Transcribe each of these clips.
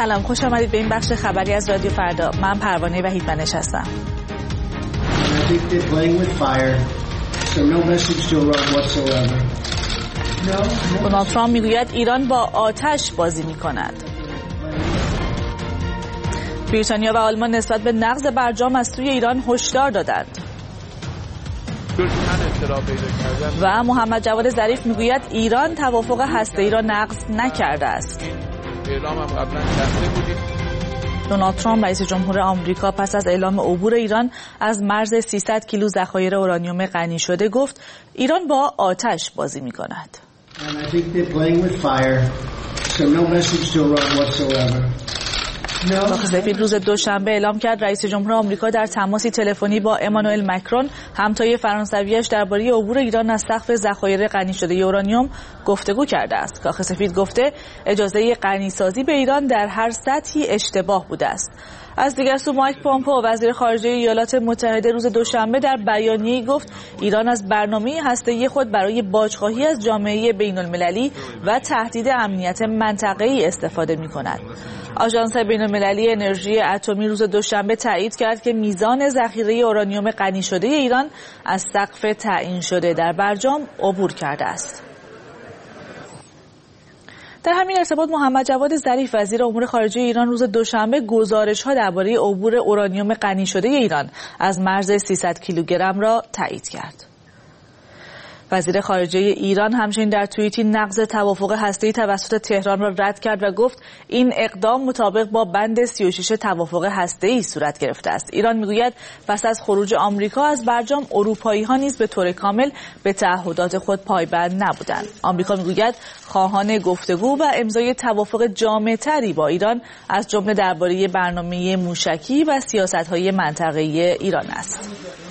سلام، خوش آمدید به این بخش خبری از رادیو فردا. من پروانه وحیدمنش هستم. دونالد ترامپ میگوید ایران با آتش بازی میکند. بریتانیا و آلمان نسبت به نقض برجام از سوی ایران هشدار دادند. و محمد جواد ظریف میگوید ایران توافق هسته‌ای را نقض نکرده است. دونالد ترامپ رئیس جمهور آمریکا پس از اعلام عبور ایران از مرز 300 کیلو ذخایر اورانیوم غنی شده گفت ایران با آتش بازی می‌کند. کاخ سفید روز دوشنبه اعلام کرد رئیس جمهور آمریکا در تماسی تلفنی با امانوئل مکرون همتای فرانسویش درباره عبور ایران از سقف ذخایر غنی شده اورانیوم گفتگو کرده است. کاخ سفید گفته اجازه غنیسازی به ایران در هر سطحی اشتباه بوده است. از دیگر سو مایک پومپئو وزیر خارجه ایالات متحده روز دوشنبه در بیانیه‌ای گفت ایران از برنامه هسته‌ای خود برای باجخواهی از جامعه بین‌المللی و تهدید امنیت منطقه‌ای استفاده می‌کند. آژانس بین‌المللی انرژی اتمی روز دوشنبه تایید کرد که میزان ذخیره اورانیوم غنی شده ایران از سقف تعیین شده در برجام عبور کرده است. در همین ارتباط محمد جواد ظریف وزیر امور خارجه ایران روز دوشنبه گزارش‌ها درباره عبور اورانیوم غنی شده ایران از مرز 300 کیلوگرم را تایید کرد. وزیر خارجه ایران همچنین در توییتی نقض توافق هسته‌ای توسط تهران را رد کرد و گفت این اقدام مطابق با بند 36 توافق هسته‌ای صورت گرفته است. ایران میگوید پس از خروج آمریکا از برجام اروپایی‌ها نیز به طور کامل به تعهدات خود پایبند نبودند. آمریکا میگوید خواهان گفتگو و امضای توافق جامع‌تری با ایران از جمله درباره برنامه موشکی و سیاست‌های منطقه‌ای ایران است.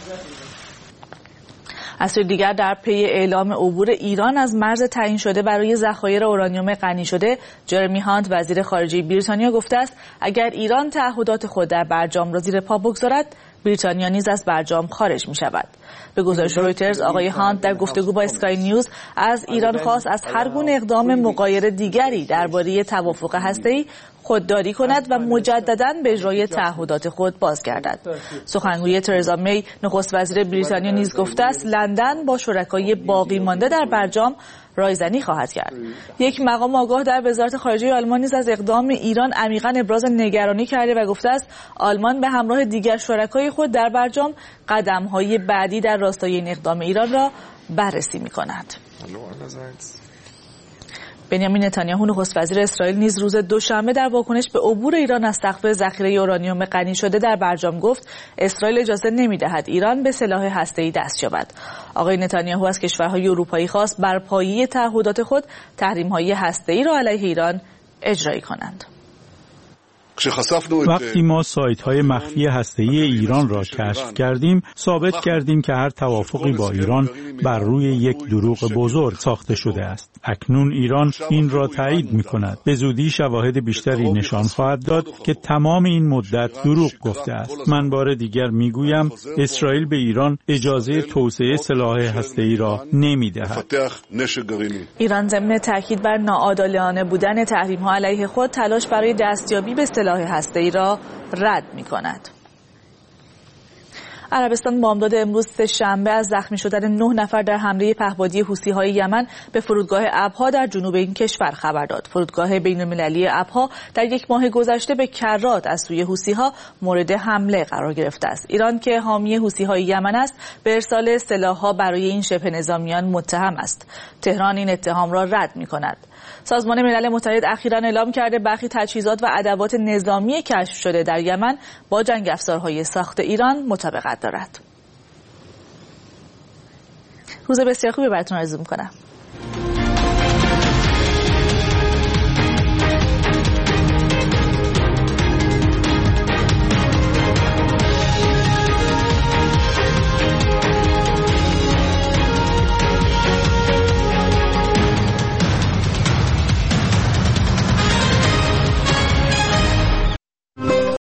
از سوی دیگر در پی اعلام عبور ایران از مرز تعیین شده برای ذخایر اورانیوم غنی شده، جرمی هانت وزیر خارجه بریتانیا گفته است اگر ایران تعهدات خود در برجام را زیر پا بگذارد، بریتانیا نیز از برجام خارج می شود. به گزارش رویترز آقای هانت در گفتگو با اسکای نیوز از ایران خواست از هر گونه اقدام مغایر دیگری درباره توافق هسته‌ای خودداری کند و مجدداً به اجرای تعهدات خود بازگردد. سخنگوی ترزا می نخست وزیر بریتانیا نیز گفته است لندن با شرکای باقی مانده در برجام رایزنی خواهد کرد. یک مقام آگاه در وزارت خارجه آلمان نیز از اقدام ایران عمیقاً ابراز نگرانی کرده و گفته است آلمان به همراه دیگر شرکای خود در برجام قدم‌های بعدی در راستای این اقدام ایران را بررسی می‌کند. بنیامین نتانیاهو نخست وزیر اسرائیل نیز روز دوشنبه در واکنش به عبور ایران از سقف ذخیره اورانیوم غنی شده در برجام گفت اسرائیل اجازه نمی‌دهد ایران به سلاح هسته‌ای دست یابد. آقای نتانیاهو از کشورهای اروپایی خواست بر پایه تعهدات خود تحریم‌های هسته‌ای را علیه ایران اجرایی کنند. وقتی ما سایت‌های مخفی هسته‌ای ایران را کشف کردیم، ثابت کردیم که هر توافقی با ایران بر روی یک دروغ بزرگ ساخته شده است. اکنون ایران این را تایید می‌کند. به زودی شواهد بیشتری نشان خواهد داد که تمام این مدت دروغ گفته است. من بار دیگر می‌گویم اسرائیل به ایران اجازه توسعه سلاح هسته‌ای را نمی‌دهد. ایران ضمن تاکید بر ناعادلانه بودن تحریم‌ها علیه خود تلاش برای دستیابی به سلاح هسته‌ای را رد می‌کند. عربستان بامداد امروز سه‌شنبه از زخمی شدن 9 نفر در حمله پهپادی حوثی‌های یمن به فرودگاه ابها در جنوب این کشور خبر داد. فرودگاه بین‌المللی ابها در یک ماه گذشته به کرات از سوی حوثی‌ها مورد حمله قرار گرفته است. ایران که حامی حوثی‌های یمن است، به ارسال سلاح‌ها برای این شبه نظامیان متهم است. تهران این اتهام را رد می‌کند. سازمان ملل متحد اخیراً اعلام کرده برخی تجهیزات و ادوات نظامی کشف شده در یمن با جنگ افزارهای ساخت ایران مطابقت دارد. روز بسیار خوبی براتون آرزو می‌کنم.